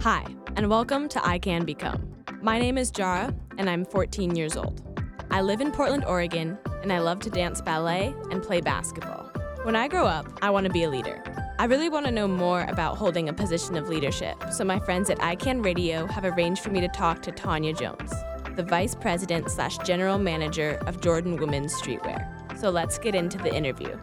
Hi, and welcome to I Can Become. My name is Jara, and I'm 14 years old. I live in Portland, Oregon, and I love to dance ballet and play basketball. When I grow up, I want to be a leader. I really want to know more about holding a position of leadership, so my friends at iCan Radio have arranged for me to talk to Tanya Jones, the Vice President/General Manager of Jordan Women's Streetwear. So let's get into the interview.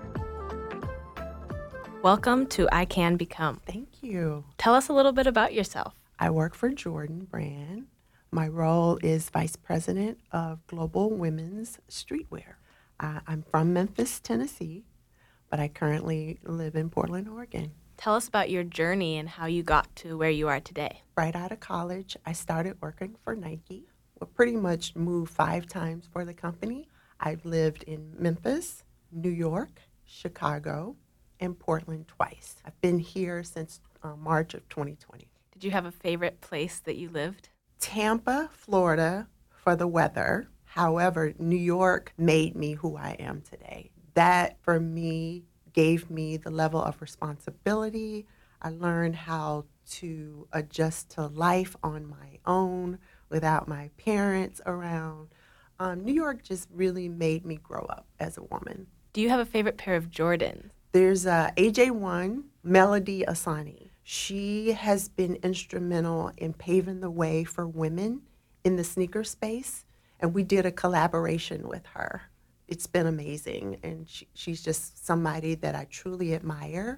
Welcome to I Can Become. Thank you. Tell us a little bit about yourself. I work for Jordan Brand. My role is Vice President of Global Women's Streetwear. I'm from Memphis, Tennessee, but I currently live in Portland, Oregon. Tell us about your journey and how you got to where you are today. Right out of college, I started working for Nike. Well, pretty much moved 5 times for the company. I've lived in Memphis, New York, Chicago, and Portland twice. I've been here since March of 2020. Did you have a favorite place that you lived? Tampa, Florida for the weather. However, New York made me who I am today. That, for me, gave me the level of responsibility. I learned how to adjust to life on my own without my parents around. New York just really made me grow up as a woman. Do you have a favorite pair of Jordans? There's AJ1, Melody Asani. She has been instrumental in paving the way for women in the sneaker space, and we did a collaboration with her. It's been amazing, and she's just somebody that I truly admire,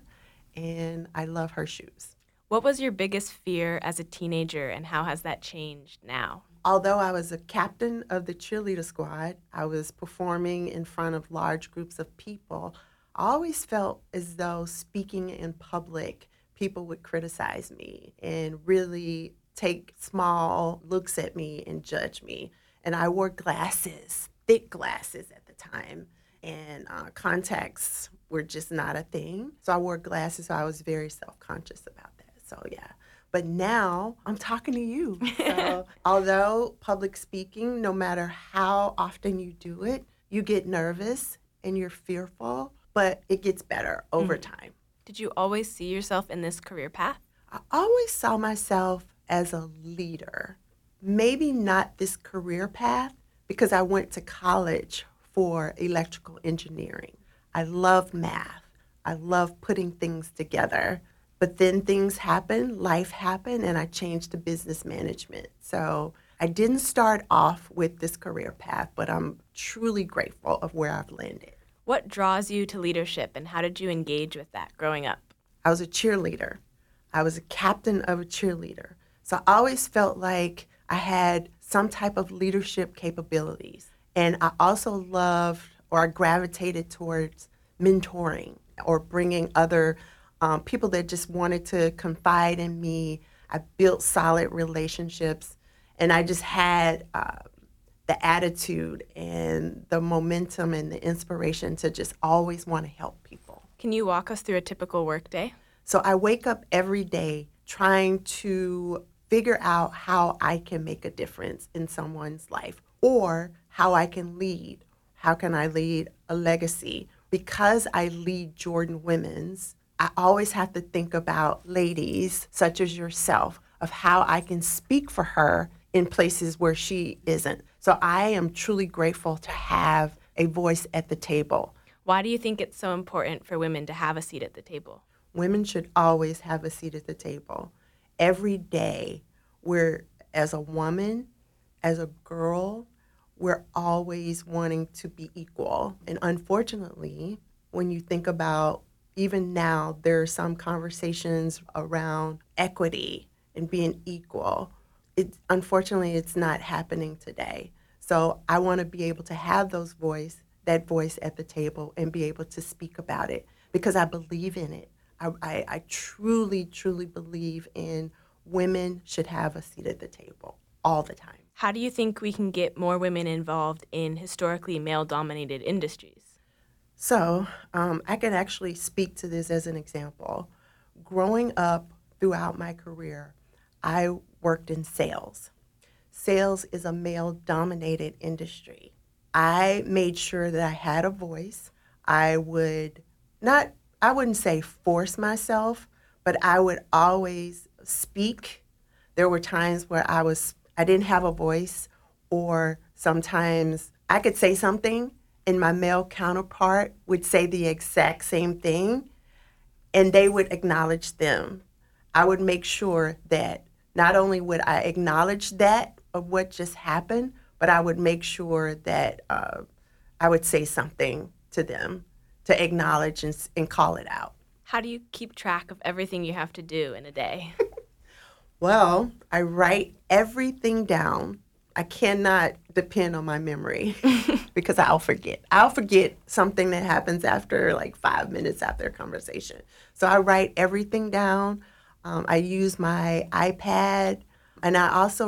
and I love her shoes. What was your biggest fear as a teenager, and how has that changed now? Although I was a captain of the cheerleader squad, I was performing in front of large groups of people. I always felt as though speaking in public, people would criticize me and really take small looks at me and judge me. And I wore glasses, thick glasses at the time, and contacts were just not a thing. So I wore glasses, so I was very self-conscious about that. So yeah. But now I'm talking to you. So although public speaking, no matter how often you do it, you get nervous and you're fearful, but it gets better over time. Did you always see yourself in this career path? I always saw myself as a leader. Maybe not this career path because I went to college for electrical engineering. I love math. I love putting things together. But then things happen, life happened, and I changed to business management. So I didn't start off with this career path, but I'm truly grateful of where I've landed. What draws you to leadership, and how did you engage with that growing up? I was a cheerleader. I was a captain of a cheerleader. So I always felt like I had some type of leadership capabilities. And I also loved, or I gravitated towards mentoring or bringing other people that just wanted to confide in me. I built solid relationships, and I just had the attitude and the momentum and the inspiration to just always want to help people. Can you walk us through a typical workday? So I wake up every day trying to figure out how I can make a difference in someone's life or how I can lead. How can I lead a legacy? Because I lead Jordan Women's, I always have to think about ladies such as yourself of how I can speak for her in places where she isn't. So I am truly grateful to have a voice at the table. Why do you think it's so important for women to have a seat at the table? Women should always have a seat at the table. Every day, as a woman, as a girl, we're always wanting to be equal. And unfortunately, when you think about even now, there are some conversations around equity and being equal. Unfortunately, it's not happening today. So I want to be able to have that voice at the table and be able to speak about it because I believe in it. I truly, truly believe in women should have a seat at the table all the time. How do you think we can get more women involved in historically male-dominated industries? So I can actually speak to this as an example. Growing up throughout my career, I worked in sales. Sales is a male-dominated industry. I made sure that I had a voice. I wouldn't say force myself, but I would always speak There were times where I didn't have a voice, or sometimes I could say something and my male counterpart would say the exact same thing, and they would acknowledge them. I would make sure that not only would I acknowledge that of what just happened, but I would make sure that I would say something to them to acknowledge and call it out. How do you keep track of everything you have to do in a day? Well, I write everything down. I cannot depend on my memory because I'll forget. I'll forget something that happens after like 5 minutes after a conversation. So I write everything down. I use my iPad, and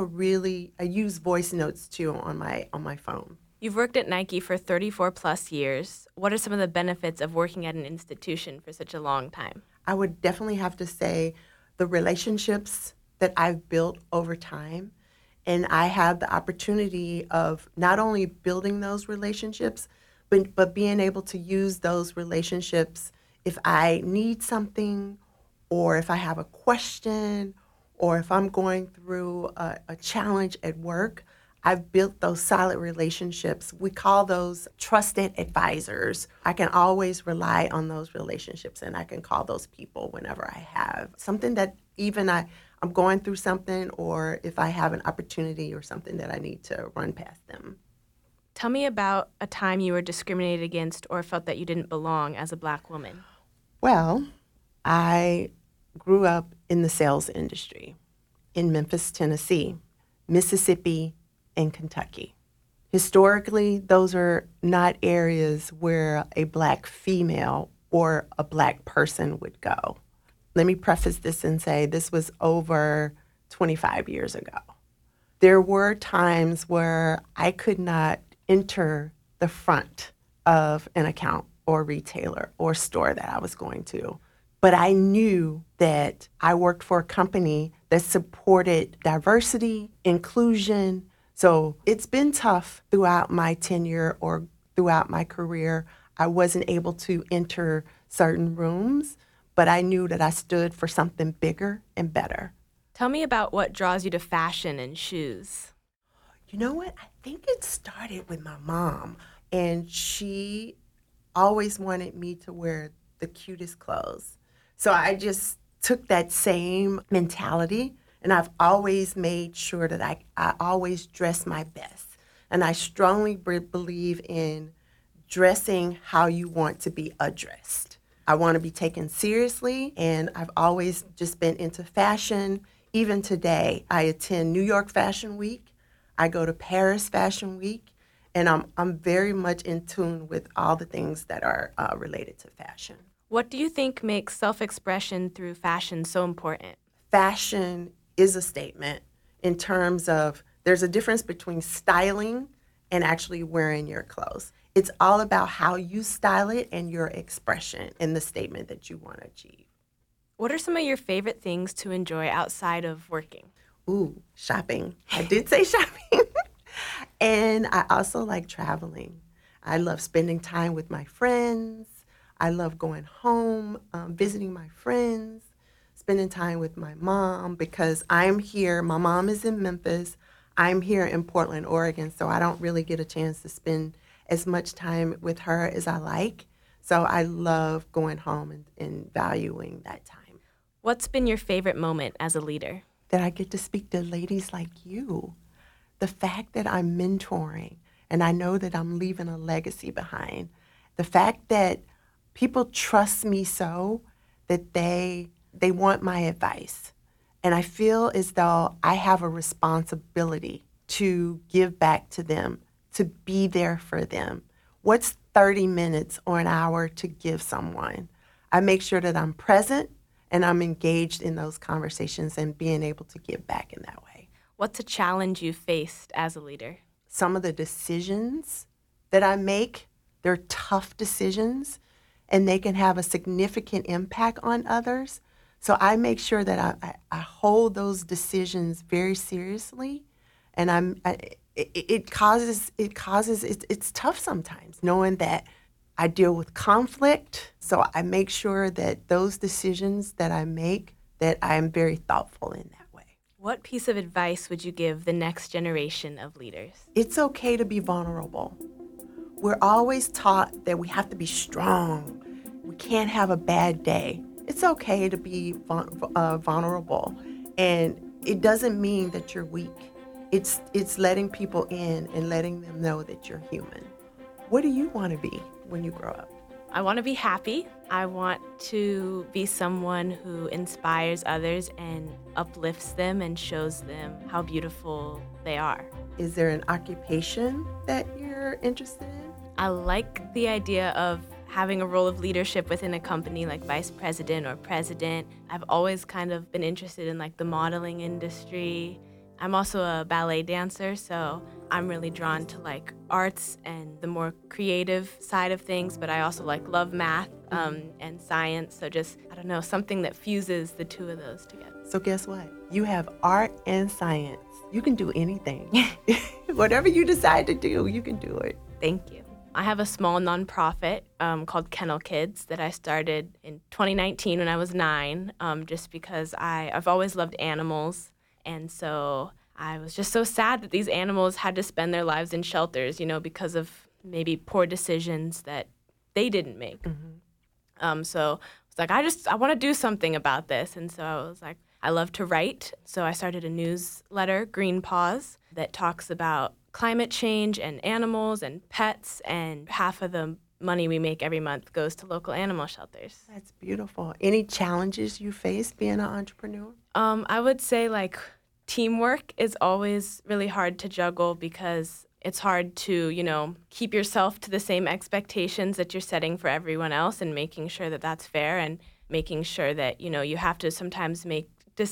I use voice notes too on my phone. You've worked at Nike for 34 plus years. What are some of the benefits of working at an institution for such a long time? I would definitely have to say the relationships that I've built over time. And I have the opportunity of not only building those relationships, but being able to use those relationships if I need something, or if I have a question, or if I'm going through a challenge at work. I've built those solid relationships. We call those trusted advisors. I can always rely on those relationships, and I can call those people whenever I have something that I'm going through something, or if I have an opportunity or something that I need to run past them. Tell me about a time you were discriminated against or felt that you didn't belong as a Black woman. Well, I grew up in the sales industry in Memphis, Tennessee, Mississippi, and Kentucky. Historically, those are not areas where a Black female or a Black person would go. Let me preface this and say this was over 25 years ago. There were times where I could not enter the front of an account or retailer or store that I was going to. But I knew that I worked for a company that supported diversity, inclusion. So it's been tough throughout my tenure or throughout my career. I wasn't able to enter certain rooms, but I knew that I stood for something bigger and better. Tell me about what draws you to fashion and shoes. You know what? I think it started with my mom, and she always wanted me to wear the cutest clothes. So I just took that same mentality, and I've always made sure that I always dress my best. And I strongly believe in dressing how you want to be addressed. I want to be taken seriously, and I've always just been into fashion. Even today, I attend New York Fashion Week. I go to Paris Fashion Week, and I'm very much in tune with all the things that are related to fashion. What do you think makes self-expression through fashion so important? Fashion is a statement in terms of there's a difference between styling and actually wearing your clothes. It's all about how you style it and your expression in the statement that you want to achieve. What are some of your favorite things to enjoy outside of working? Ooh, shopping. I did say shopping. And I also like traveling. I love spending time with my friends. I love going home, visiting my friends, spending time with my mom, because I'm here. My mom is in Memphis. I'm here in Portland, Oregon, so I don't really get a chance to spend as much time with her as I like. So I love going home and valuing that time. What's been your favorite moment as a leader? That I get to speak to ladies like you. The fact that I'm mentoring and I know that I'm leaving a legacy behind. The fact that people trust me so that they want my advice. And I feel as though I have a responsibility to give back to them, to be there for them. What's 30 minutes or an hour to give someone? I make sure that I'm present and I'm engaged in those conversations and being able to give back in that way. What's a challenge you faced as a leader? Some of the decisions that I make, they're tough decisions, and they can have a significant impact on others. So I make sure that I hold those decisions very seriously, and it's tough sometimes knowing that I deal with conflict. So I make sure that those decisions that I make, that I am very thoughtful in that way. What piece of advice would you give the next generation of leaders? It's okay to be vulnerable. We're always taught that we have to be strong. We can't have a bad day. It's okay to be vulnerable. And it doesn't mean that you're weak. It's letting people in and letting them know that you're human. What do you want to be when you grow up? I want to be happy. I want to be someone who inspires others and uplifts them and shows them how beautiful they are. Is there an occupation that you're interested in? I like the idea of having a role of leadership within a company like vice president or president. I've always kind of been interested in like the modeling industry. I'm also a ballet dancer, so I'm really drawn to like arts and the more creative side of things, but I also like love math and science. So just, I don't know, something that fuses the two of those together. So guess what? You have art and science. You can do anything. Whatever you decide to do, you can do it. Thank you. I have a small nonprofit called Kennel Kids that I started in 2019 when I was 9, just because I've always loved animals. And so I was just so sad that these animals had to spend their lives in shelters, because of maybe poor decisions that they didn't make. Mm-hmm. So I was like, I want to do something about this. And so I was like, I love to write. So I started a newsletter, Green Paws, that talks about climate change and animals and pets, and half of the money we make every month goes to local animal shelters. That's beautiful. Any challenges you face being an entrepreneur? I would say teamwork is always really hard to juggle because it's hard to, keep yourself to the same expectations that you're setting for everyone else and making sure that that's fair and making sure that, you have to sometimes make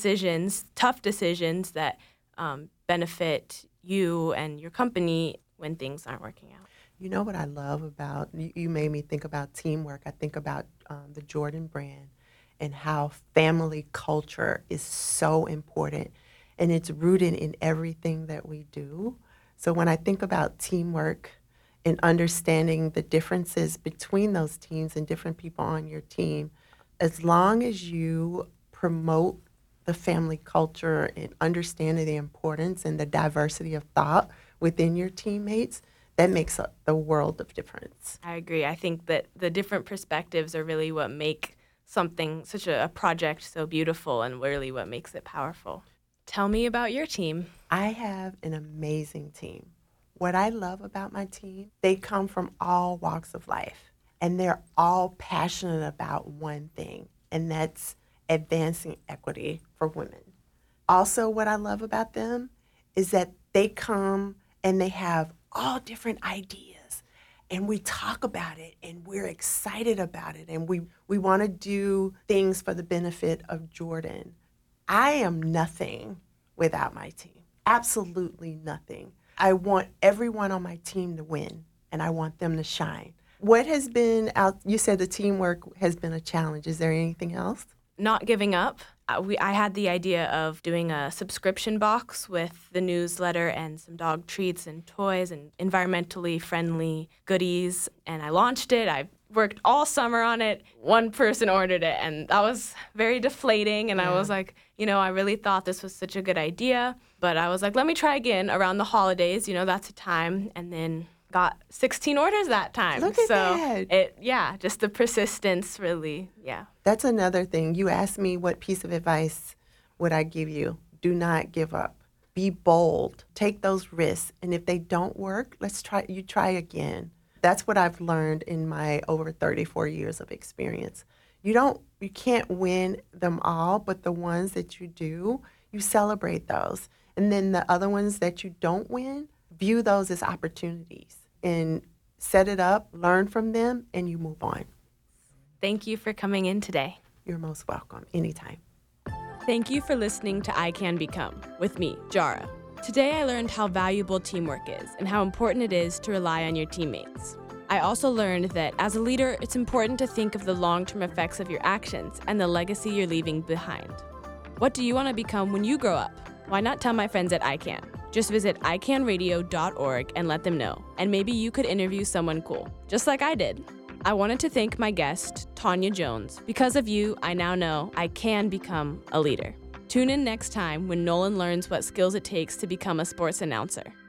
tough decisions that benefit you and your company when things aren't working out. You know what I love about, you made me think about teamwork. I think about the Jordan brand and how family culture is so important, and it's rooted in everything that we do. So when I think about teamwork and understanding the differences between those teams and different people on your team, as long as you promote the family culture and understanding the importance and the diversity of thought within your teammates, that makes the world of difference. I agree. I think that the different perspectives are really what make something, such a project, so beautiful and really what makes it powerful. Tell me about your team. I have an amazing team. What I love about my team, they come from all walks of life, and they're all passionate about one thing, and that's advancing equity for women. Also, what I love about them is that they come and they have all different ideas, and we talk about it, and we're excited about it, and we want to do things for the benefit of Jordan. I am nothing without my team, absolutely nothing. I want everyone on my team to win, and I want them to shine. What has been you said the teamwork has been a challenge. Is there anything else? Not giving up. I had the idea of doing a subscription box with the newsletter and some dog treats and toys and environmentally friendly goodies, and I launched it. I worked all summer on it. One person ordered it, and that was very deflating, and I was like, I really thought this was such a good idea, but I was like, let me try again around the holidays. That's a time, and then got 16 orders that time. Look at that. Just the persistence really, That's another thing. You asked me what piece of advice would I give you. Do not give up. Be bold. Take those risks. And if they don't work, you try again. That's what I've learned in my over 34 years of experience. You can't win them all, but the ones that you do, you celebrate those. And then the other ones that you don't win, view those as opportunities and set it up, learn from them, and you move on. Thank you for coming in today. You're most welcome. Anytime. Thank you for listening to I Can Become with me, Jara. Today I learned how valuable teamwork is and how important it is to rely on your teammates. I also learned that as a leader, it's important to think of the long-term effects of your actions and the legacy you're leaving behind. What do you want to become when you grow up? Why not tell my friends at ICANN? Just visit icanradio.org and let them know, and maybe you could interview someone cool, just like I did. I wanted to thank my guest, Tanya Jones. Because of you, I now know I can become a leader. Tune in next time when Nolan learns what skills it takes to become a sports announcer.